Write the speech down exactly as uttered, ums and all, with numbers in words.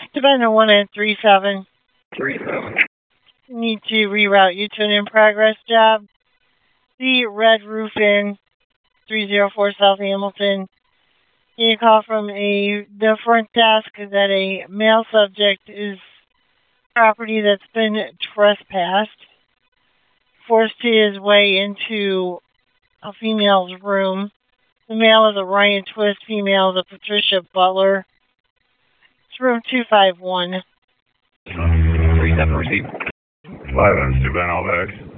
Dependent one at three seven. Three seven. Need to reroute you to an in-progress job. The Red Roof Inn, three oh four South Hamilton. You call from a the front desk that a male subject is property that's been trespassed, forced his way into a female's room. The male is a Ryan Twist, female is a Patricia Butler. It's room two five one. three seven receive. five and two Ben, all back.